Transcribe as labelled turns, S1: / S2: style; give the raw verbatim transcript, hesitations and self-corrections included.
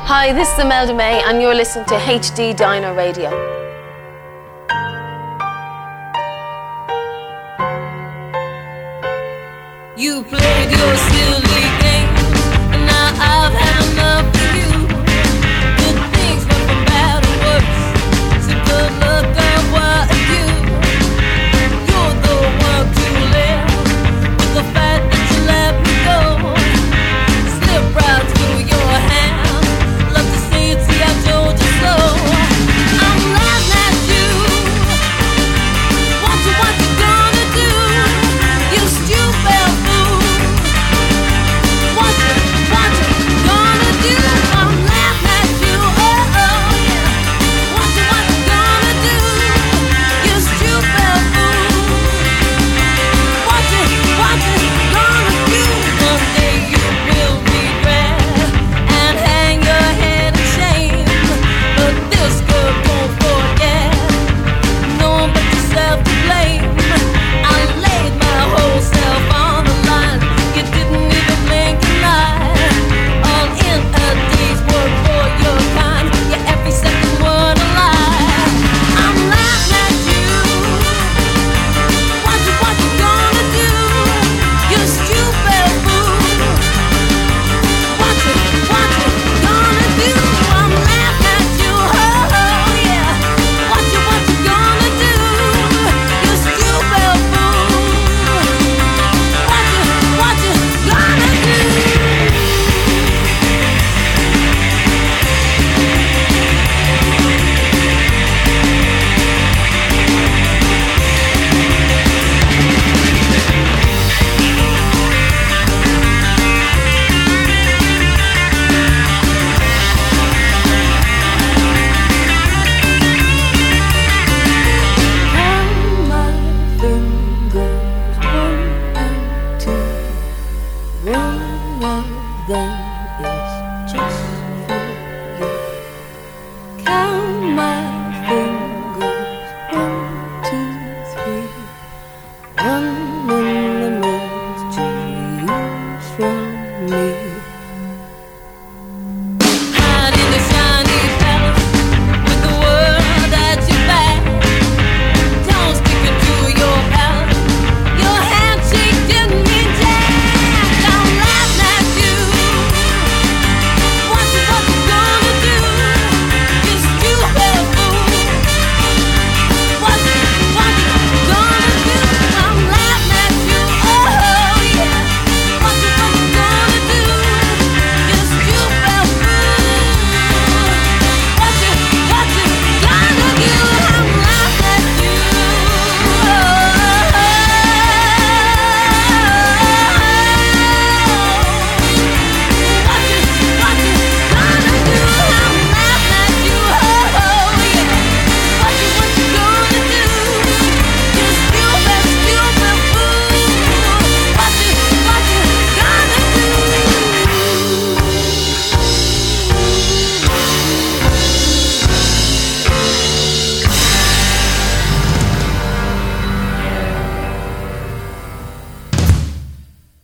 S1: Hi, this is Imelda May and you're listening to H D Dino Radio.
S2: You played your silly game, and now I've had enough of you. Good things went from bad to worse, so good luck, girl, what are you? You're the one to live with the fact that you let me go. Slip right through your hand, love to see it, see I told you so. I'm laughing at you. What you, what you gonna do? You stupid fool. What you, what you gonna do? I'm laughing at you. Oh, oh, yeah. What you, what you gonna do? You stupid fool. What you, what you gonna do? One day you will regret and hang your head in shame. But this girl don't forget, no one but yourself to blame. I laid my whole self on the line. You didn't even blink an eye. All in a day's work for your kind. Yeah, every second word a lie. I'm laughing at you. What you, what you gonna do? You stupid fool. What you, what you gonna do? I'm laughing at you. Oh, oh yeah. What you, what you gonna do? You stupid fool. What you, what you gonna do? Count my fingers, one and two. One of them is